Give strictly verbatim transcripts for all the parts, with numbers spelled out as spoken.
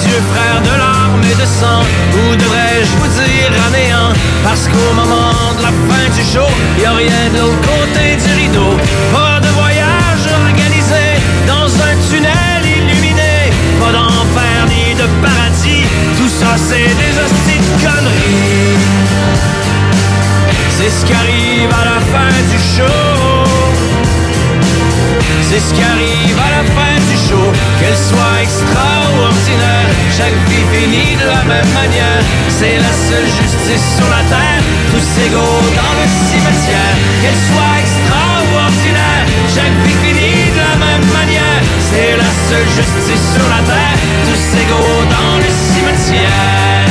Dieu frère de larmes et de sang, ou devrais-je vous dire à néant? Parce qu'au moment de la fin du show, y a rien de l'autre côté du rideau. Pas de voyage organisé dans un tunnel illuminé, pas d'enfer ni de paradis, tout ça c'est des hosties de conneries. C'est ce qui arrive à la fin du show. C'est ce qui arrive à la fin du show. Qu'elle soit extraordinaire, chaque vie finit de la même manière. C'est la seule justice sur la terre, tous égaux dans le cimetière. Qu'elle soit extraordinaire, chaque vie finit de la même manière. C'est la seule justice sur la terre, tous égaux dans le cimetière.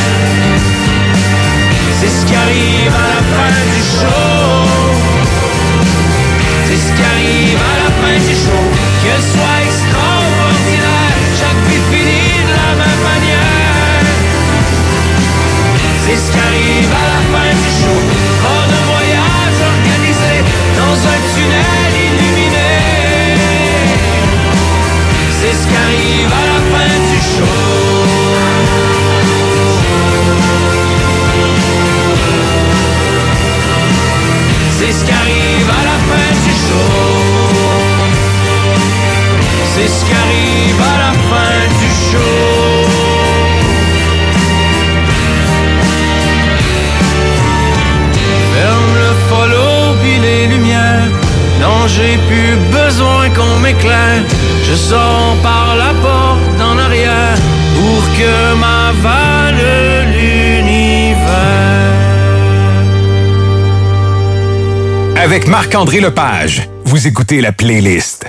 C'est ce qui arrive à la fin du show. C'est ce qui arrive à la fin du show. Qu'elle soit extraordinaire, chaque vie finit de la même manière. C'est ce qui arrive à la fin du show. Pas de voyage organisé dans un tunnel illuminé. C'est ce qui arrive à la fin du show. C'est ce qui arrive à la fin du show. C'est ce qui arrive à la fin du show. Ferme le follow puis les lumières. Non, j'ai plus besoin qu'on m'éclaire. Je sors par la porte en arrière pour que m'avale l'univers. Avec Marc-André Lepage, vous écoutez la playlist.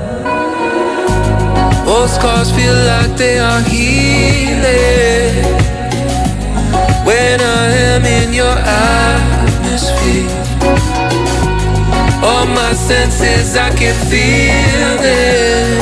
Old scars feel like they are healing when I am in your atmosphere. All my senses, I can feel it.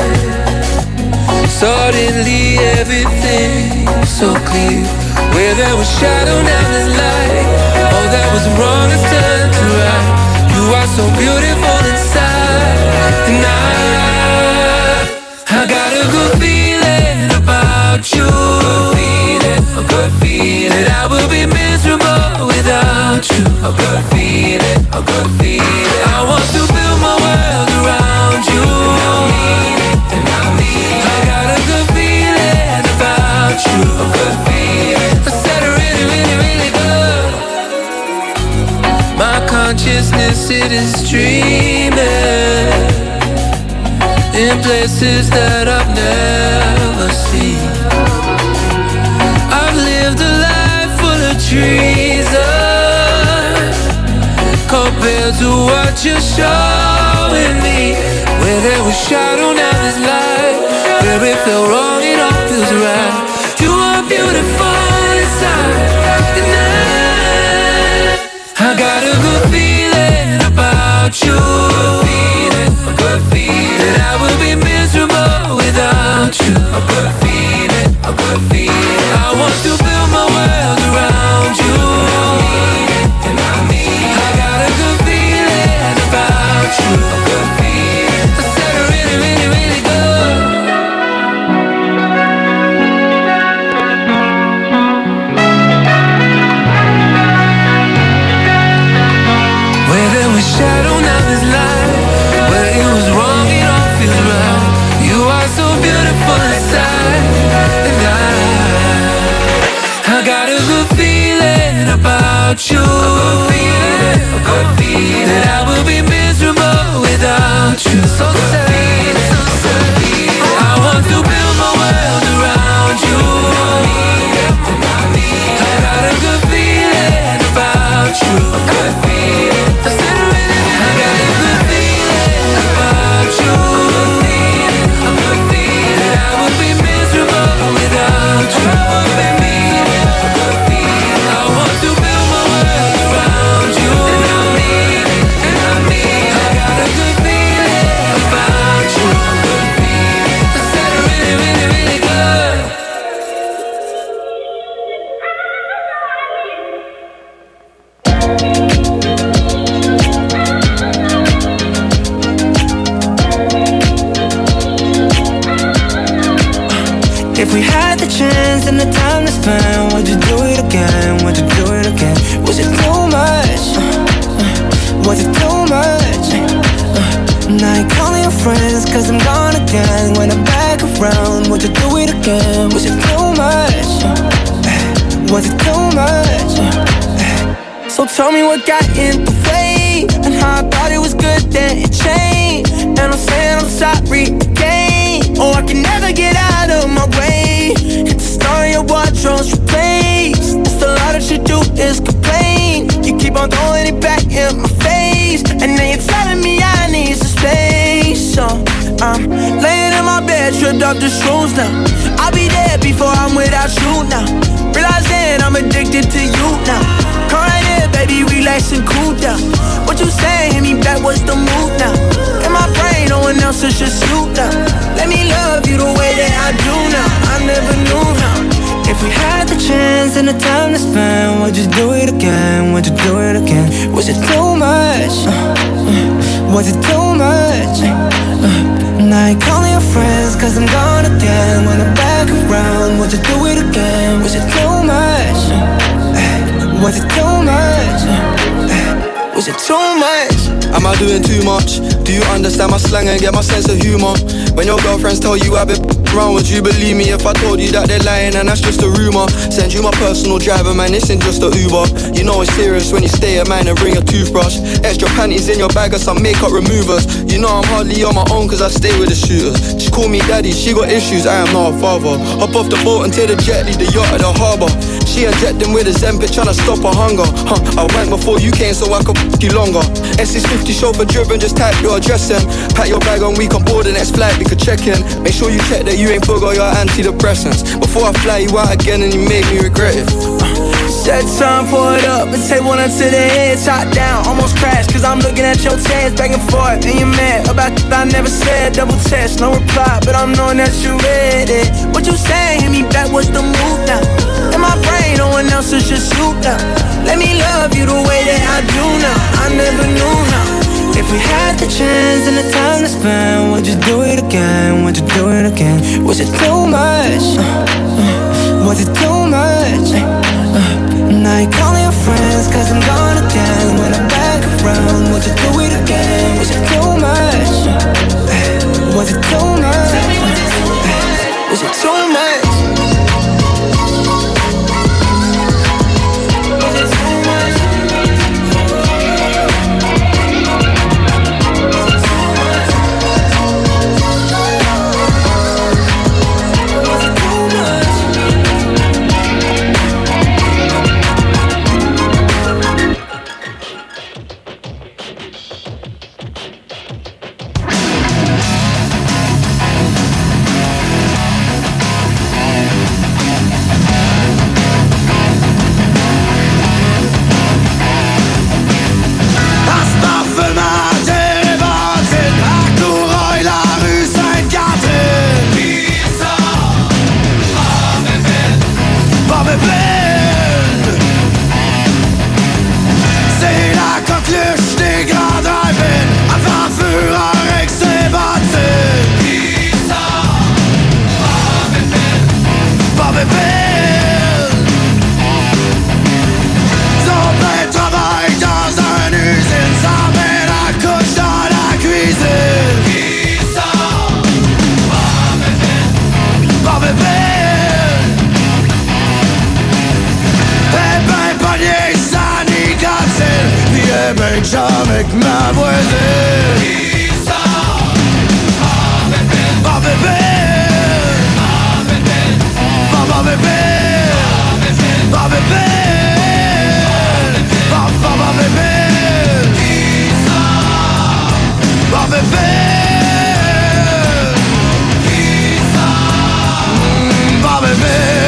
Suddenly everything so clear. Where there was shadow, now there's light. All that was wrong is turned to right. You are so beautiful inside. And I, I got a good feeling about you. Good feeling, a good feeling. That I will be miserable without you. A good feeling, a good feeling. I want to build my world around you. And I mean it, and I mean it. I got a good feeling about you. A good feeling. I said it really, really, really good. My consciousness, it is dreaming in places that I've never seen. I've lived a life full of treason compared to what you're showing me. Where there was shadow, now there's light. Where it felt wrong, it all feels right. You are beautiful inside. And I, I got a good feeling about you. Good feeling, a good feeling. That I will be miserable without you. A good feeling, a good feeling. I want to build my world around you. And I mean it, and I mean it. I got a good feeling about you. A good feeling. I said it really, really, really good. chance and the time to spend. Would you do it again? Would you do it again? Was it too much? Was it too much? Now you're calling your friends cause I'm gone again. When I'm back around, would you do it again? Was it too much? Was it too much? So tell me what got in the way, and how I thought it was good then it changed. And I'm saying I'm sorry again. Oh, I can never get out of my way. Hit the story of wardrobe's replaced. It's the lot that you do is complain. You keep on throwing it back in my face, and then you're telling me I need some space. So I'm laying in my bed, stripped off the shoes now. I'll be there before I'm without you now. Realizing I'm addicted to you now. Come right here, baby, relax and cool down. What you say, hit me back, what's the move now? In my brain, no one else, it's just you now. Let me love you the way that I do now. I never knew how. If we had the chance and the time to spend, would you do it again? Would you do it again? Was it too much? Uh, uh, was it too much? Uh, now you're calling your friends cause I'm gone again. When I'm back around, would you do it again? Was it too much? Uh, was it too much? Uh, was it too much? Am I doing too much? Do you understand my slang and get my sense of humour? When your girlfriends tell you I've been around, would you believe me if I told you that they're lying and that's just a rumour? Send you my personal driver, man, this ain't just a Uber. You know it's serious when you stay at mine and bring a toothbrush. Extra panties in your bag or some makeup removers. You know I'm hardly on my own cause I stay with the shooters. She call me daddy, she got issues, I am not her father. Hop off the boat and take the jet, leave the yacht at the harbour. She injecting with a Zempic, tryna stop her hunger. Huh, I went before you came so I could f*** you longer. S six fifty chauffeur driven, just type your address in. Pack your bag on, we can board the next flight, we could check in. Make sure you check that you ain't forgot your antidepressants before I fly you out again and you make me regret it. Set time, pour it up and take one up to the head. Top down, almost crashed cause I'm looking at your tans back and forth. And you're mad about th- I never said. Double test, no reply, but I'm knowing that you read it. What you saying, hit me back, what's the move now? In my brain, no one else is just you now. Let me love you the way that I do now. I never knew how. If we had the chance and the time to spend, would you do it again? Would you do it again? Was it too much? Uh, uh, was it too much? Uh, now you're calling your friends cause I'm gone again. When I'm back around, would you do it again? Was it too much? Uh, was it too much? Uh, was it too much? avec mademoiselle. Qui sort ma bébé, ma bébé, ma bébé, ma bébé, ma bébé, qui sort ma bébé, qui sort ma bébé.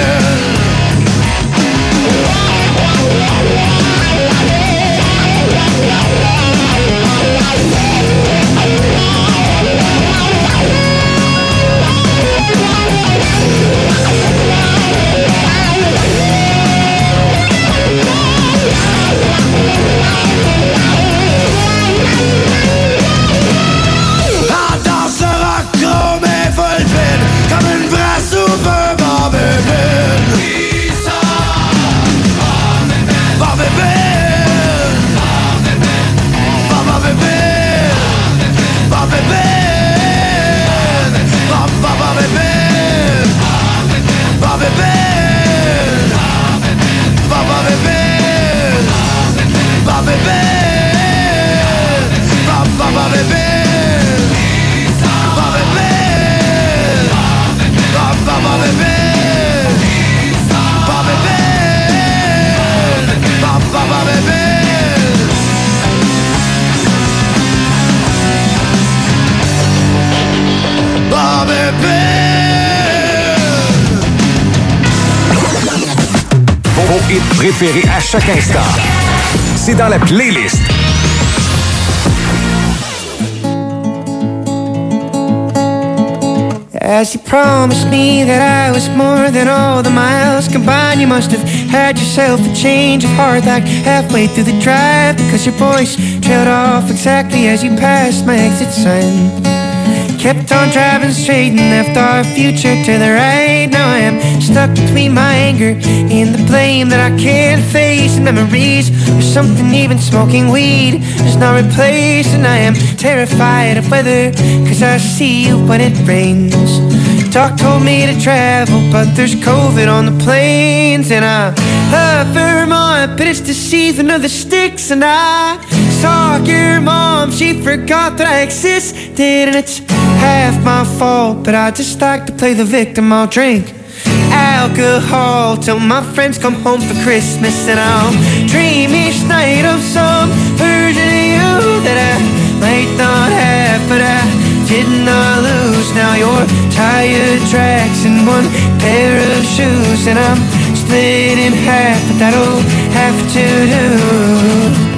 préférés à chaque instant. C'est dans la playlist. As you promised me that I was more than all the miles combined, you must have had yourself a change of heart like halfway through the drive, because your voice trailed off exactly as you passed my exit sign. Kept on driving straight and left our future to the right. Now I am stuck between my anger and the blame that I can't face, and memories of something even smoking weed does not replace. And I am terrified of weather, cause I see you when it rains. Doc told me to travel, but there's COVID on the planes. And I love Vermont, but it's the season of the sticks. And I saw your mom, she forgot that I existed. And it's half my fault, but I just like to play the victim. I'll drink alcohol till my friends come home for Christmas, and I'll dream each night of some version of you that I might not have, but I did not lose. Now you're tire tracks and one pair of shoes, and I'm split in half, but that'll have to do.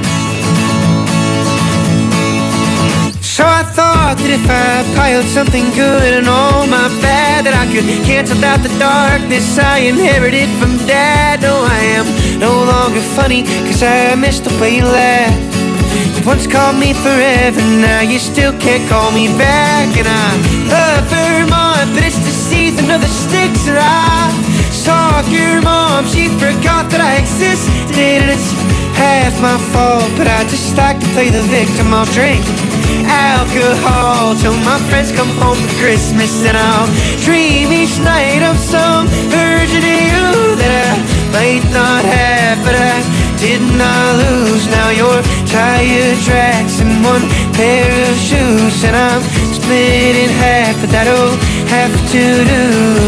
So I thought that if I piled something good and all my bad, that I could cancel out the darkness I inherited from Dad. No, I am no longer funny, cause I missed the way you laughed. You once called me forever, now you still can't call me back. And I love Vermont, but it's the season of the sticks. And I saw your mom, she forgot that I existed. And it's half my fault, but I just like to play the victim. I'll drink alcohol till my friends come home for Christmas, and I'll dream each night of some version of you that I might not have, but I did not lose. Now you're tire tracks and one pair of shoes, and I'm split in half, but that'll have to do.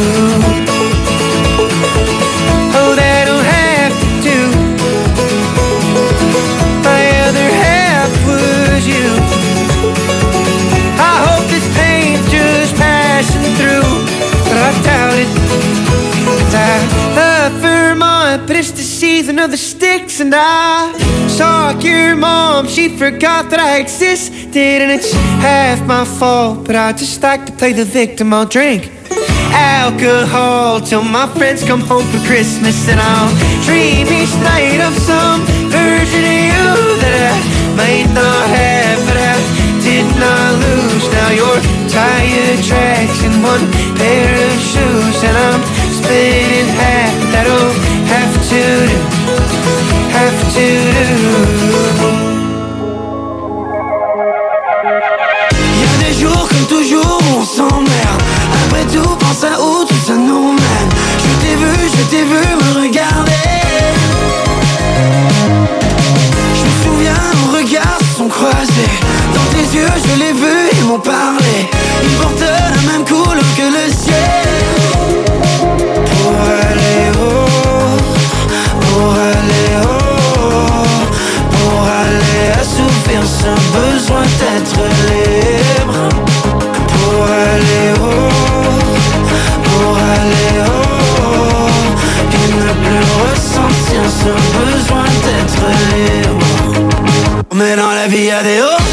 Oh, that'll have to do. My other half was you. I hope this pain's just passing through, but I doubt it. Cause I love Vermont, but it's the season of the sticks. And I saw your mom, she forgot that I existed. And it's half my fault, but I just like to play the victim. I'll drink alcohol till my friends come home for Christmas, and I'll dream each night of some version of you that I might not have, but I did not lose. Now you're tire tracks and one pair of shoes, and I'm split in half, but that'll have to do, have to do. Y'a des jours comme toujours où on s'emmerde. Après tout, pense à où tout ça nous mène. Je t'ai vu, je t'ai vu me regarder. Je me souviens, nos regards se sont croisés. Dans tes yeux, je l'ai vu, ils m'ont parlé. Ils portent la même couleur que le ciel. Pour aller haut, pour aller haut, pour aller assouvir ce besoin d'être libre. Pour aller haut, pour aller haut, et ne plus ressentir ce besoin d'être libre. Mais dans la vie y'a des hauts